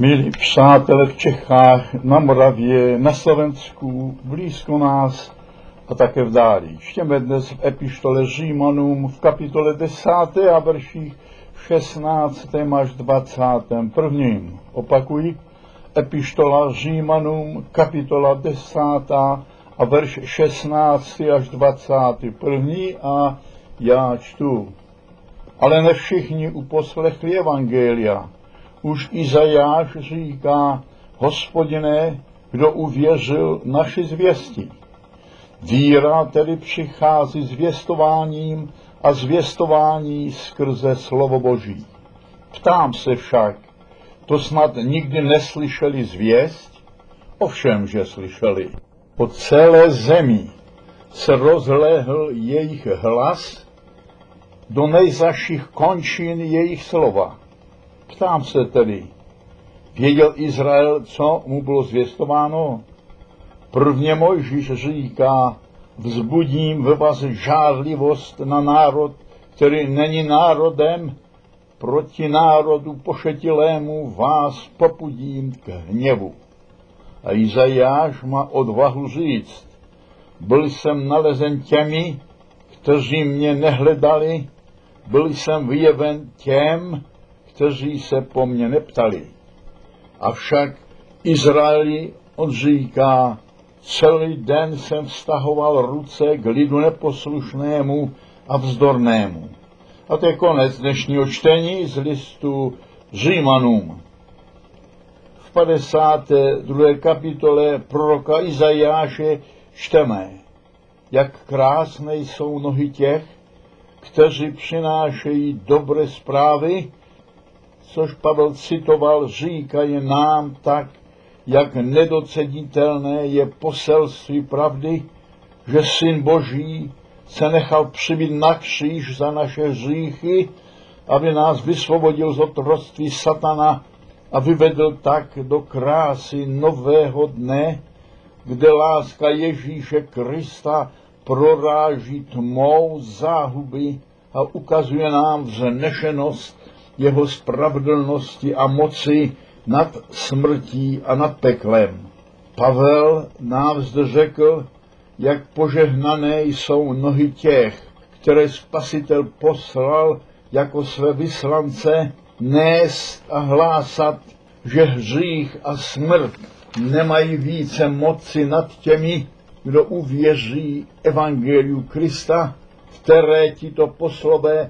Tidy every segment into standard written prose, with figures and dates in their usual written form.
Milí přátelé v Čechách, na Moravě, na Slovensku, blízko nás a také v dáli. Čteme dnes v epištole Římanům v kapitole 10. a verších 16. až 21. Opakuji, epištola Římanům, kapitola 10. a verš 16. až 21. a já čtu. Ale ne všichni uposlechli evangelia. Už Izajáš říká: Hospodine, kdo uvěřil naši zvěstí? Víra tedy přichází zvěstováním a zvěstování skrze slovo Boží. Ptám se však, to snad nikdy neslyšeli zvěst? Ovšem, že slyšeli. Po celé zemi se rozlehl jejich hlas, do nejzaších končin jejich slova. Ptám se tedy, věděl Izrael, co mu bylo zvěstováno? Prvně Mojžíš říká: vzbudím ve vás žárlivost na národ, který není národem, proti národu pošetilému vás popudím k hněvu. A Izajáš má odvahu říct: byl jsem nalezen těmi, kteří mě nehledali, byl jsem vyjeven těm, kteří se po mně neptali. Avšak Izraeli, on říká: celý den jsem vztahoval ruce k lidu neposlušnému a vzdornému. A to je konec dnešního čtení z listu Římanům. V 52. kapitole proroka Izajáše čteme, jak krásné jsou nohy těch, kteří přinášejí dobré zprávy, což Pavel citoval, říkají nám tak, jak nedocenitelné je poselství pravdy, že Syn Boží se nechal přibít na kříž za naše hříchy, aby nás vysvobodil z otroctví satana a vyvedl tak do krásy nového dne, kde láska Ježíše Krista proráží tmou záhuby a ukazuje nám vznešenost jeho spravedlnosti a moci nad smrtí a nad peklem. Pavel nám zde řekl, jak požehnané jsou nohy těch, které Spasitel poslal jako své vyslance, nést a hlásat, že hřích a smrt nemají více moci nad těmi, kdo uvěří evangeliu Krista, které tito poslové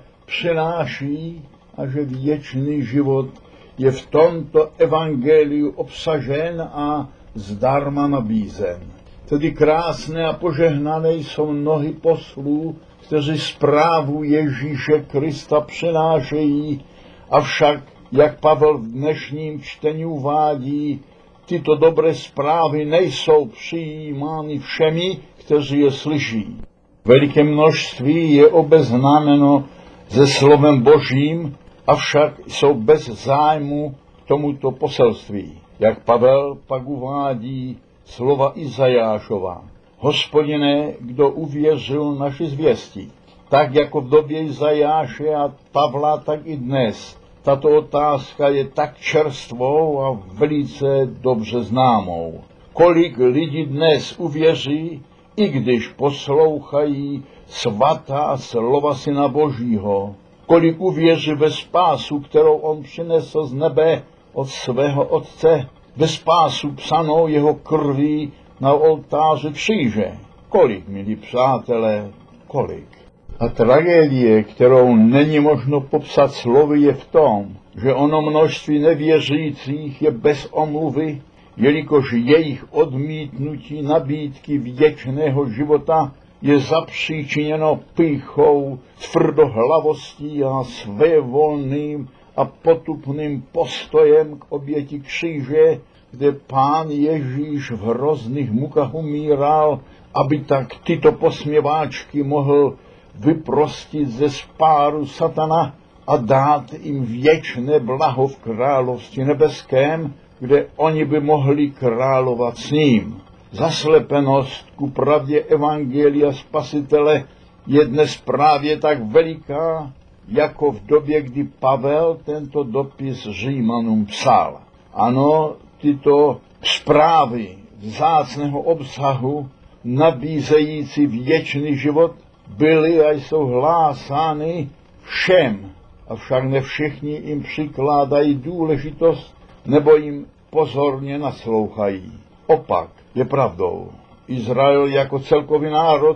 přináší, a že věčný život je v tomto evangeliu obsažen a zdarma nabízen. Tedy krásné a požehnané jsou nohy poslů, kteří zprávu Ježíše Krista přinášejí, avšak, jak Pavel v dnešním čtení uvádí, tyto dobré zprávy nejsou přijímány všemi, kteří je slyší. Veliké množství je obeznámeno se slovem Božím, avšak jsou bez zájmu k tomuto poselství. Jak Pavel pak uvádí slova Izajášova: Hospodine, kdo uvěřil naši zvěstí? Tak jako v době Izajáše a Pavla, tak i dnes. Tato otázka je tak čerstvou a velice dobře známou. Kolik lidí dnes uvěří, i když poslouchají svatá slova Syna Božího? Kolik uvěří ve spásu, kterou on přinesl z nebe od svého Otce, ve spásu psanou jeho krví na oltáři kříže? Kolik, milí přátelé, kolik? A tragédie, kterou není možno popsat slovy, je v tom, že ono množství nevěřících je bez omluvy, jelikož jejich odmítnutí nabídky věčného života je zapříčiněno pýchou, tvrdohlavostí a svévolným a potupným postojem k oběti kříže, kde Pán Ježíš v hrozných mukách umíral, aby tak tyto posměváčky mohl vyprostit ze spáru satana a dát jim věčné blaho v království nebeském, kde oni by mohli královat s ním. Zaslepenost ku pravdě evangelia Spasitele je dnes právě tak veliká, jako v době, kdy Pavel tento dopis Římanům psal. Ano, tyto zprávy vzácného obsahu, nabízející věčný život, byly a jsou hlásány všem, avšak ne všichni jim přikládají důležitost nebo jim pozorně naslouchají. Opak je pravdou. Izrael jako celkový národ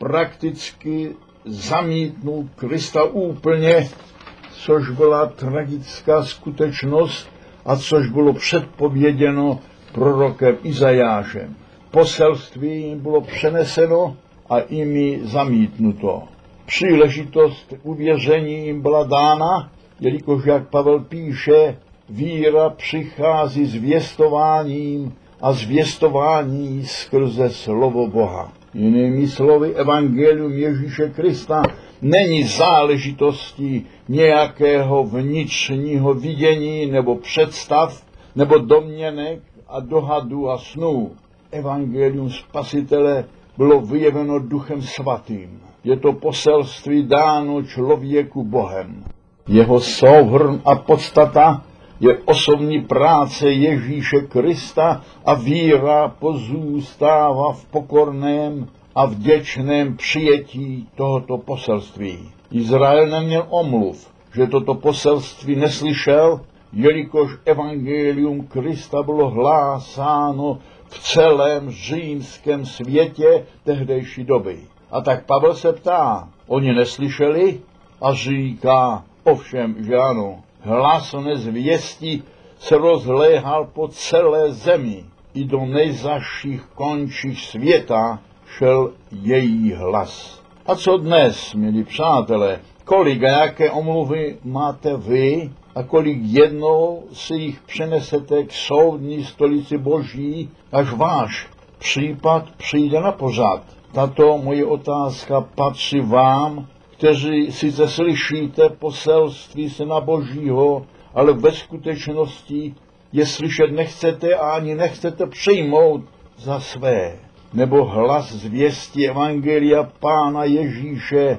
prakticky zamítnul Krista úplně, což byla tragická skutečnost a což bylo předpověděno prorokem Izajášem. Poselství jim bylo přeneseno a jimi zamítnuto. Příležitost uvěření jim byla dána, jelikož, jak Pavel píše, víra přichází zvěstováním a zvěstování skrze slovo Boha. Jinými slovy, evangelium Ježíše Krista není záležitostí nějakého vnitřního vidění nebo představ, nebo domněnek a dohadů a snů. Evangelium Spasitele bylo vyjeveno Duchem Svatým. Je to poselství dáno člověku Bohem. Jeho souhrn a podstata je osobní práce Ježíše Krista a víra pozůstává v pokorném a vděčném přijetí tohoto poselství. Izrael neměl omluv, že toto poselství neslyšel, jelikož evangelium Krista bylo hlásáno v celém římském světě tehdejší doby. A tak Pavel se ptá, oni neslyšeli? A říká, ovšem, že ano. Hlas nezvěstí se rozléhal po celé zemi. I do nejzaších končích světa šel její hlas. A co dnes, milí přátelé? Kolik a jaké omluvy máte vy a kolik jednou si jich přenesete k soudní stolici Boží, až váš případ přijde na pořad? Tato moje otázka patří vám, kteří sice slyšíte poselství Syna Božího, ale ve skutečnosti je slyšet nechcete a ani nechcete přijmout za své. Nebo hlas zvěstí evangelia Pána Ježíše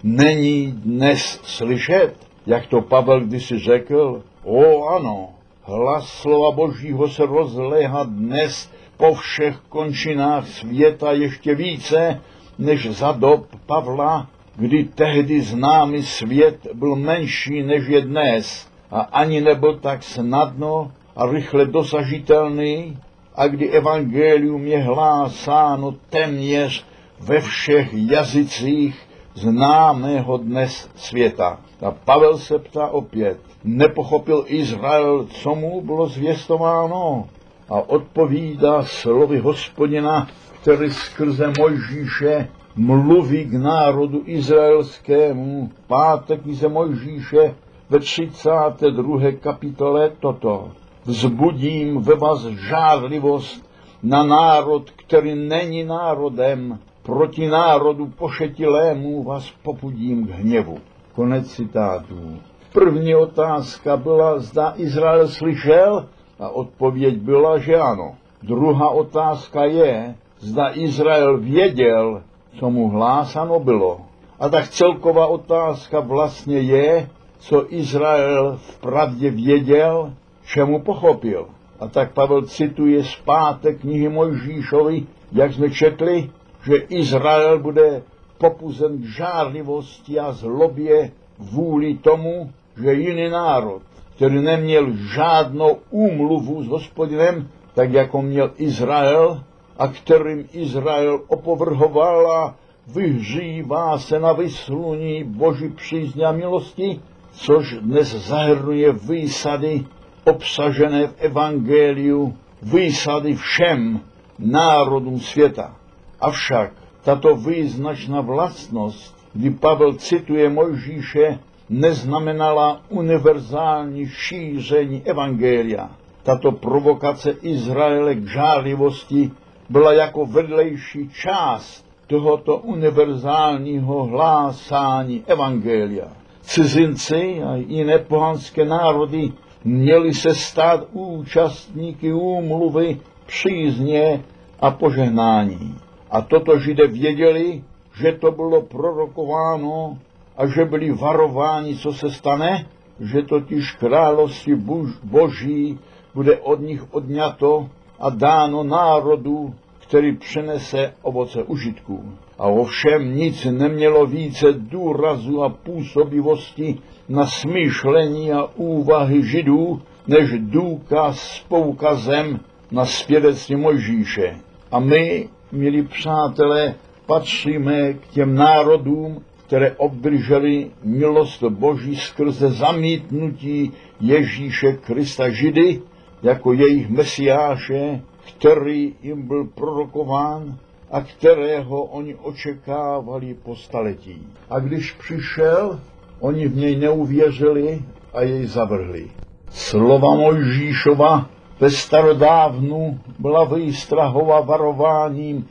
není dnes slyšet, jak to Pavel kdysi řekl? O ano, hlas slova Božího se rozléhá dnes po všech končinách světa ještě více, než za dob Pavla, kdy tehdy známý svět byl menší, než je dnes a ani nebyl tak snadno a rychle dosažitelný, a kdy evangelium je hlásáno téměř ve všech jazycích známého dnes světa. A Pavel se ptá opět, nepochopil Izrael, co mu bylo zvěstováno? A odpovídá slovy Hospodina, který skrze Mojžíše mluví k národu izraelskému. Pátek knize Mojžíše ve 32. kapitole toto. Vzbudím ve vás žárlivost na národ, který není národem, proti národu pošetilému vás popudím k hněvu. Konec citátů. První otázka byla, zda Izrael slyšel, a odpověď byla, že ano. Druhá otázka je, zda Izrael věděl, co mu hlásáno bylo. A tak celková otázka vlastně je, co Izrael vpravdě věděl, čemu pochopil. A tak Pavel cituje z 5. knihy Mojžíšovi, jak jsme četli, že Izrael bude popuzen k žárlivosti a zlobě vůli tomu, že jiný národ, který neměl žádnou úmluvu s Hospodinem, tak jako měl Izrael, a kterým Izrael opovrhoval a vyhřívá se na vysluní Boží přízně a milosti, což dnes zahrnuje výsady obsažené v evangeliu, výsady všem národům světa. Avšak tato význačná vlastnost, kdy Pavel cituje Mojžíše, neznamenala univerzální šíření evangelia. Tato provokace Izraele k žárlivosti byla jako vedlejší část tohoto univerzálního hlásání evangelia. Cizinci a jiné pohanské národy měli se stát účastníky úmluvy přízně a požehnání. A toto Židé věděli, že to bylo prorokováno a že byli varováni, co se stane, že totiž království Boží bude od nich odňato a dáno národu, který přinese ovoce užitku. A ovšem nic nemělo více důrazu a působivosti na smýšlení a úvahy Židů, než důkaz s poukazem na svědectví Mojžíše. A my, milí přátelé, patříme k těm národům, které obdrželi milost Boží skrze zamítnutí Ježíše Krista Židy jako jejich mesiáše, který jim byl prorokován a kterého oni očekávali po staletí. A když přišel, oni v něj neuvěřili a jej zavrhli. Slova Mojžíšova ve starodávnu byla výstrahou varováním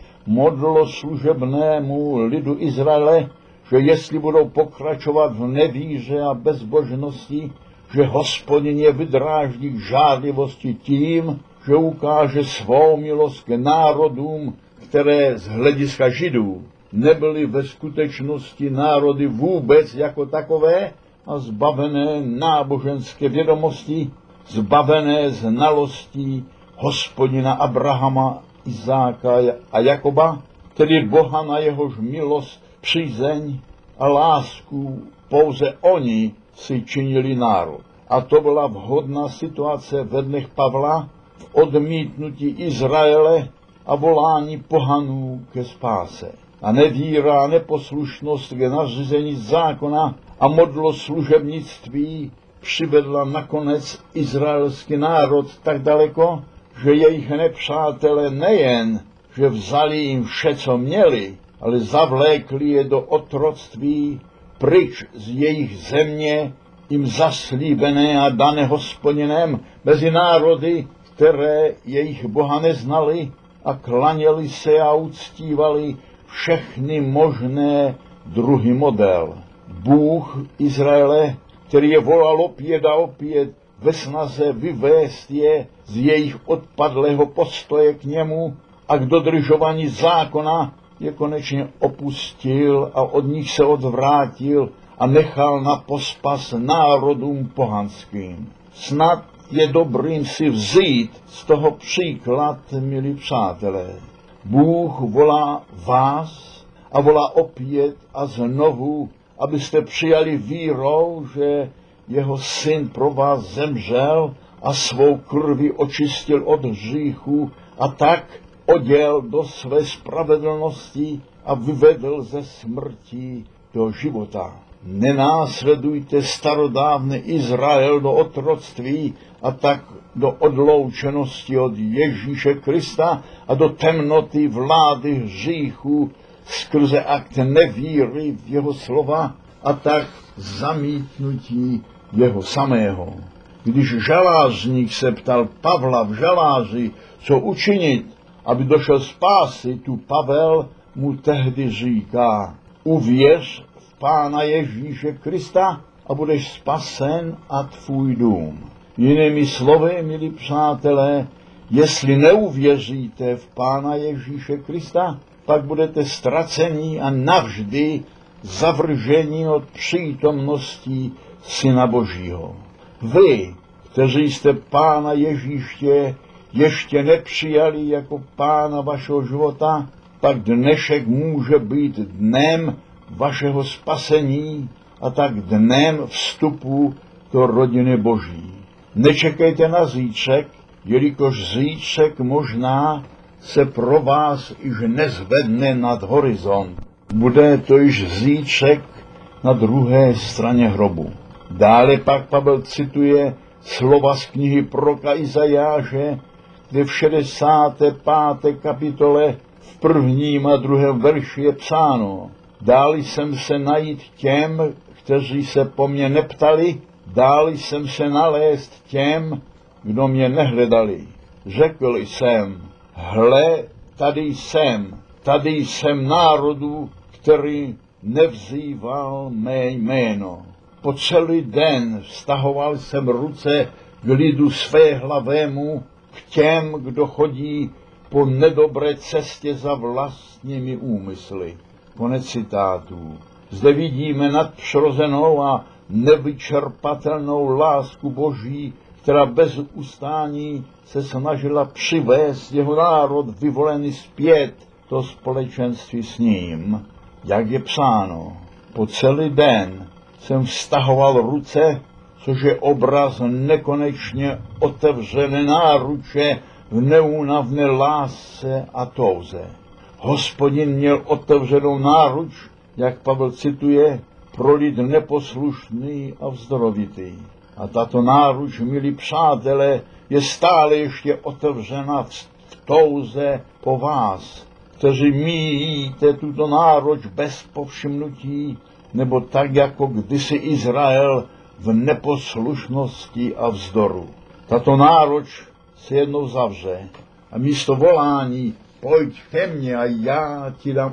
modloslužebnému lidu Izraele, že jestli budou pokračovat v nevíře a bezbožnosti, že Hospodin je vydráždí k žádlivosti tím, že ukáže svou milost k národům, které z hlediska Židů nebyly ve skutečnosti národy vůbec jako takové a zbavené náboženské vědomosti, zbavené znalostí Hospodina Abrahama, Izáka a Jakoba, tedy Boha, na jehož milost, přízeň a lásku pouze oni si činili národ. A to byla vhodná situace ve dnech Pavla v odmítnutí Izraele a volání pohanů ke spáse. A nevíra a neposlušnost k nařízení zákona a modloslužebnictví přivedla nakonec izraelský národ tak daleko, že jejich nepřátelé nejen, že vzali jim vše, co měli, ale zavlékli je do otroctví pryč z jejich země, jim zaslíbené a dané Hospodinem mezi národy, které jejich Boha neznali a klaněli se a uctívali všechny možné druhy model. Bůh Izraele, který je volal opět a opět ve snaze vyvést je z jejich odpadlého postoje k němu a k dodržování zákona, je konečně opustil a od nich se odvrátil a nechal na pospas národům pohanským. Snad je dobrým si vzít z toho příklad, milí přátelé. Bůh volá vás a volá opět a znovu, abyste přijali vírou, že jeho syn pro vás zemřel a svou krví očistil od hříchu a tak oděl do své spravedlnosti a vyvedl ze smrti do života. Nenásledujte starodávný Izrael do otroctví a tak do odloučenosti od Ježíše Krista a do temnoty vlády hříchu skrze akt nevíry v jeho slova a tak zamítnutí jeho samého. Když žalářník se ptal Pavla v žaláři, co učinit, aby došel spásy, tu Pavel mu tehdy říká: uvěř v Pána Ježíše Krista a budeš spasen a tvůj dům. Jinými slovy, milí přátelé, jestli neuvěříte v Pána Ježíše Krista, pak budete ztraceni a navždy zavrženi od přítomnosti Syna Božího. Vy, kteří jste Pána Ježíše ještě nepřijali jako Pána vašeho života, tak dnešek může být dnem vašeho spasení a tak dnem vstupu do rodiny Boží. Nečekejte na zítřek, jelikož zítřek možná se pro vás již nezvedne nad horizont. Bude to již zítřek na druhé straně hrobu. Dále pak Pavel cituje slova z knihy proroka Izajáše, kde v 65. kapitole v 1. a 2. verši je psáno: Dáli jsem se najít těm, kteří se po mně neptali, dáli jsem se nalézt těm, kdo mě nehledali. Řekl jsem: hle, tady jsem národu, který nevzýval mé jméno. Po celý den vztahoval jsem ruce k lidu své hlavému, k těm, kdo chodí po nedobré cestě za vlastními úmysly. Konec citátů. Zde vidíme nadpřirozenou a nevyčerpatelnou lásku Boží, která bez ustání se snažila přivést jeho národ vyvolený zpět do společenství s ním, jak je psáno. Po celý den jsem vztahoval ruce, což je obraz nekonečně otevřené náruče v neúnavné lásce a touze. Hospodin měl otevřenou náruč, jak Pavel cituje, pro lid neposlušný a vzdorovitý. A tato náruč, milí přátelé, je stále ještě otevřena v touze po vás, kteří míjíte tuto náruč bez povšimnutí, nebo tak jako kdysi Izrael v neposlušnosti a vzdoru. Tato náruč se jednou zavře a místo volání pojď ke mně a já ti dám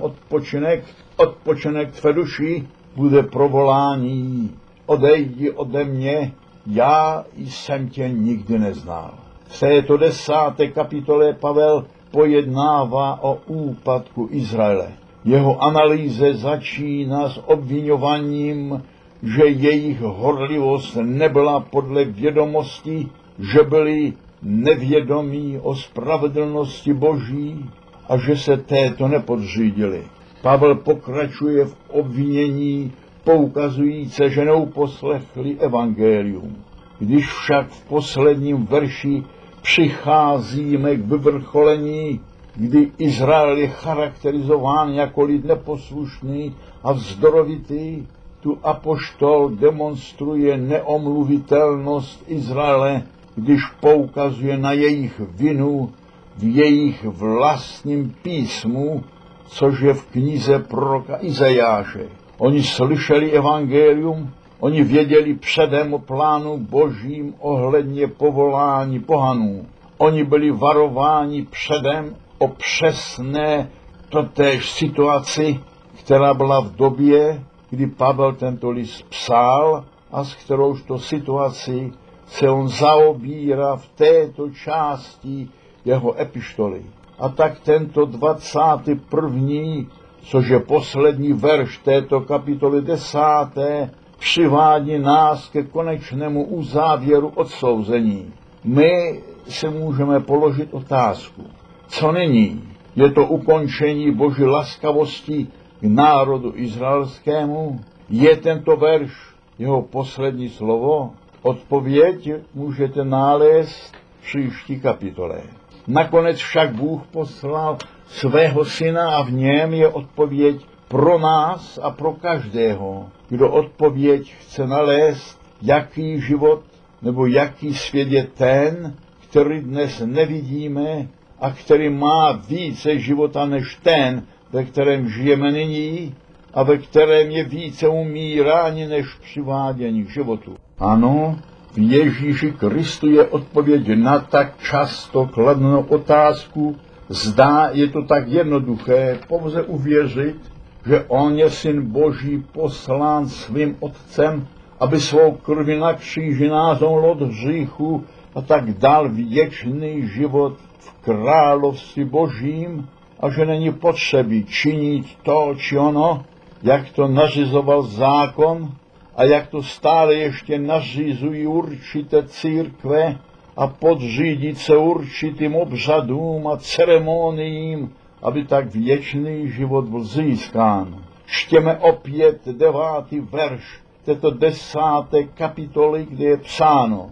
odpočinek tvé duši, bude provolání odejdi ode mě, já jsem tě nikdy neznal. V této 10. kapitole Pavel pojednává o úpadku Izraele. Jeho analýze začíná s obviňováním, že jejich horlivost nebyla podle vědomosti, že byli nevědomí o spravedlnosti Boží a že se této nepodřídili. Pavel pokračuje v obvinění, poukazujíce, že neuposlechli evangelium. Když však v posledním verši přicházíme k vyvrcholení, kdy Izrael je charakterizován jako lid neposlušný a vzdorovitý, tu apoštol demonstruje neomluvitelnost Izraele, když poukazuje na jejich vinu v jejich vlastním písmu, což je v knize proroka Izajáše. Oni slyšeli evangelium, oni věděli předem o plánu Božím ohledně povolání pohanů. Oni byli varováni předem o přesné totéž situaci, která byla v době, kdy Pavel tento list psal a s kterouž to situaci se on zaobírá v této části jeho epištoly. A tak tento 21., což je poslední verš této kapitoly 10., přivádí nás ke konečnému uzávěru odsouzení. My si můžeme položit otázku, co nyní? Je to ukončení Boží laskavosti k národu izraelskému? Je tento verš jeho poslední slovo? Odpověď můžete nalézt v příští kapitole. Nakonec však Bůh poslal svého syna a v něm je odpověď pro nás a pro každého, kdo odpověď chce nalézt, jaký život nebo jaký svět je ten, který dnes nevidíme a který má více života než ten, ve kterém žijeme nyní a ve kterém je více umírání než přivádění k životu. Ano, v Ježíši Kristu je odpověď na tak často kladnou otázku, zda je to tak jednoduché pouze uvěřit, že on je syn Boží poslán svým otcem, aby svou krví na kříži nás od hříchu a tak dal věčný život v království Božím a že není potřeby činit to či ono, jak to nařizoval zákon a jak to stále ještě nařizují určité církve a podřídit se určitým obřadům a ceremoniím, aby tak věčný život byl získán. Čtěme opět 9. verš této 10. kapitoly, kde je psáno: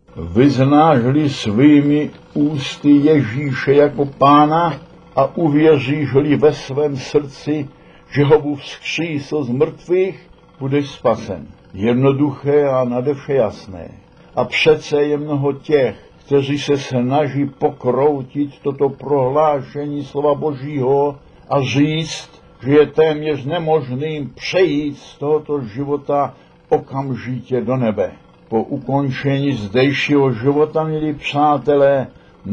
Vyznáš-li svými ústy Ježíše jako Pána a uvěříš-li ve svém srdci, že ho Bůh vzkřísil z mrtvých, budeš spasen. Jednoduché a nade vše jasné. A přece je mnoho těch, kteří se snaží pokroutit toto prohlášení slova Božího a říct, že je téměř nemožným přejít z tohoto života okamžitě do nebe. Po ukončení zdejšího života, milí přátelé,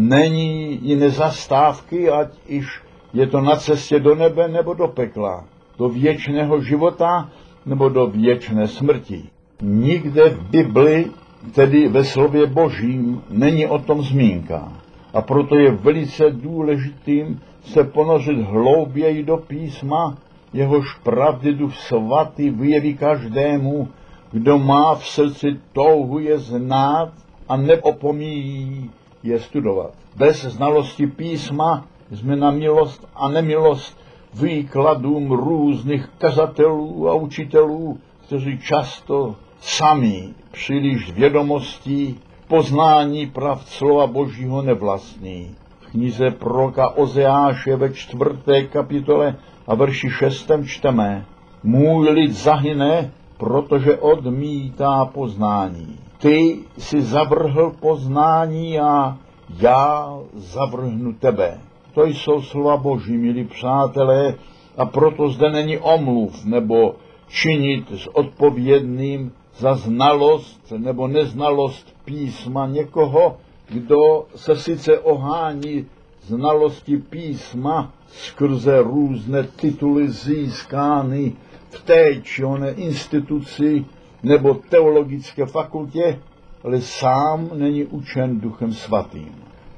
není jiné zastávky, ať již je to na cestě do nebe nebo do pekla, do věčného života nebo do věčné smrti. Nikde v Bibli, tedy ve slově Božím, není o tom zmínka. A proto je velice důležitým se ponořit hlouběji do písma, jehož pravdy Duch Svatý vyjeví každému, kdo má v srdci touhu je znát a neopomíjí je studovat. Bez znalosti písma jsme na milost a nemilost výkladům různých kazatelů a učitelů, kteří často sami příliš vědomostí poznání pravd slova Božího nevlastní. V knize proroka Ozeáše ve 4. kapitole a verši 6. čteme: Můj lid zahyne, protože odmítá poznání. Ty jsi zavrhl poznání a já zavrhnu tebe. To jsou slova Boží, milí přátelé, a proto zde není omluv nebo činit s odpovědným za znalost nebo neznalost písma někoho, kdo se sice ohání znalosti písma skrze různé tituly získány v té či oné instituci nebo teologické fakultě, ale sám není učen Duchem Svatým.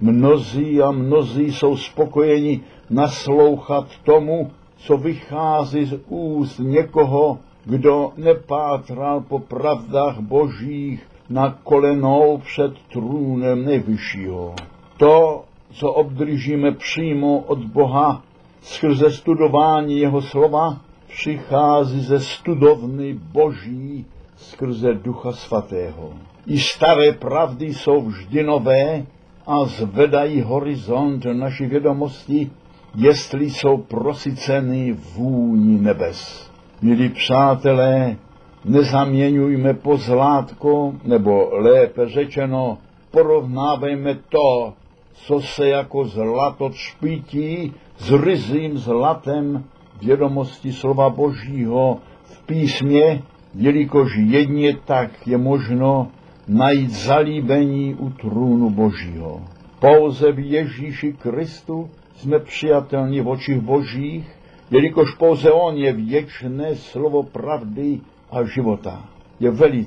Mnozí jsou spokojeni naslouchat tomu, co vychází z úst někoho, kdo nepátral po pravdách Božích na kolenou před trůnem Nejvyššího. To, co obdržíme přímo od Boha skrze studování jeho slova, přichází ze studovny Boží skrze Ducha Svatého. I staré pravdy jsou vždy nové a zvedají horizont naší vědomosti, jestli jsou prosyceny vůní nebes. Milí přátelé, nezaměňujme pozlátko, nebo lépe řečeno, porovnávejme to, co se jako zlato čpítí, s ryzím zlatem vědomosti slova Božího v písmě, jelikož jedině tak je možno najít zalíbení u trůnu Božího. Pouze v Ježíši Kristu jsme přijatelní v očích Božích, jelikož pouze on je věčné slovo pravdy a života. Je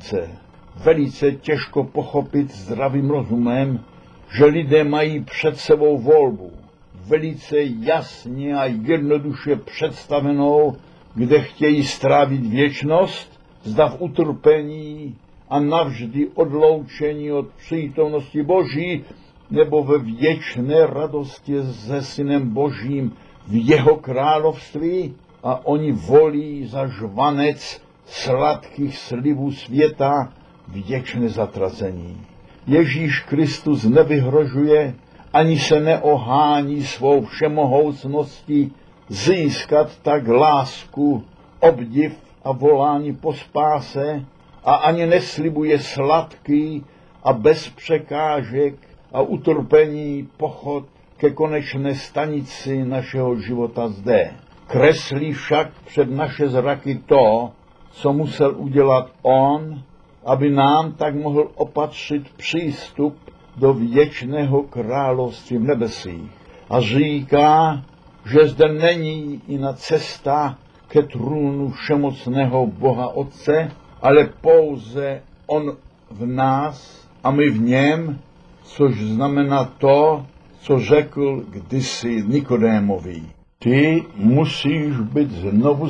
velice těžko pochopit zdravým rozumem, že lidé mají před sebou volbu, velice jasně a jednoduše představenou, kde chtějí strávit věčnost, zda v utrpení a navždy odloučení od přítomnosti Boží, nebo ve věčné radosti se Synem Božím v jeho království, a oni volí za žvanec sladkých slibů světa věčné zatracení. Ježíš Kristus nevyhrožuje, ani se neohání svou všemohoucností získat tak lásku, obdiv a volání po spáse, a ani neslibuje sladký a bez překážek a utrpení pochod ke konečné stanici našeho života zde. Kreslí však před naše zraky to, co musel udělat on, aby nám tak mohl opatřit přístup do věčného království v nebesích. A říká, že zde není jiná cesta ke trůnu všemocného Boha Otce, ale pouze on v nás a my v něm, což znamená to, co řekl kdysi Nikodémovi. Ty musíš být znovu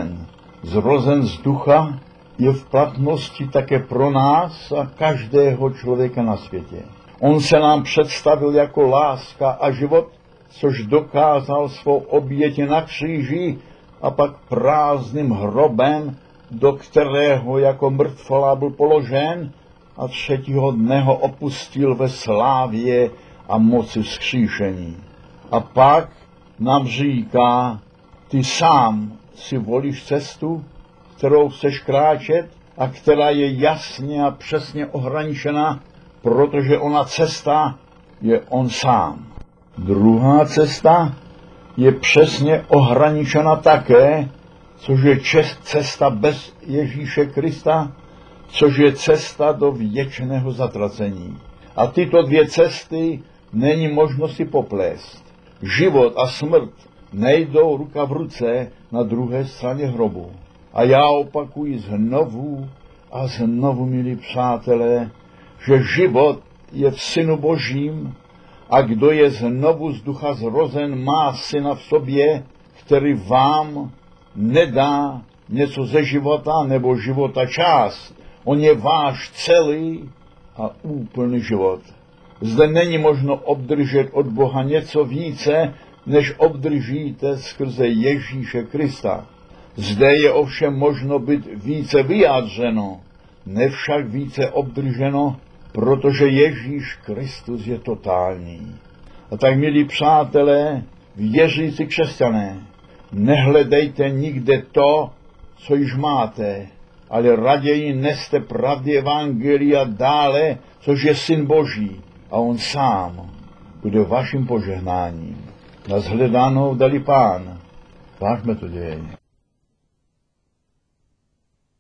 zrozen z ducha, je v platnosti také pro nás a každého člověka na světě. On se nám představil jako láska a život, což dokázal svou obětí na kříži a pak prázdným hrobem, do kterého jako mrtvola byl položen, a třetího dne ho opustil ve slávě a moci vzkříšení. A pak nám říká, ty sám si volíš cestu, kterou chceš kráčet a která je jasně a přesně ohraničena, protože ona cesta je on sám. Druhá cesta je přesně ohraničena také, což je cesta bez Ježíše Krista, což je cesta do věčného zatracení. A tyto dvě cesty není možno si poplést. Život a smrt nejdou ruka v ruce na druhé straně hrobu. A já opakuji znovu a znovu, milí přátelé, že život je v Synu Božím a kdo je znovu z ducha zrozen, má Syna v sobě, který vám nedá něco ze života nebo života část. On je váš celý a úplný život. Zde není možno obdržet od Boha něco více, než obdržíte skrze Ježíše Krista. Zde je ovšem možno být více vyjádřeno, ne však více obdrženo, protože Ježíš Kristus je totální. A tak, milí přátelé, věřící křesťané, nehledejte nikde to, co již máte, ale raději neste pravdy evangelia dále, což je Syn Boží, a on sám bude vaším požehnáním. Na shledanou dali Pán. Vážme to děj.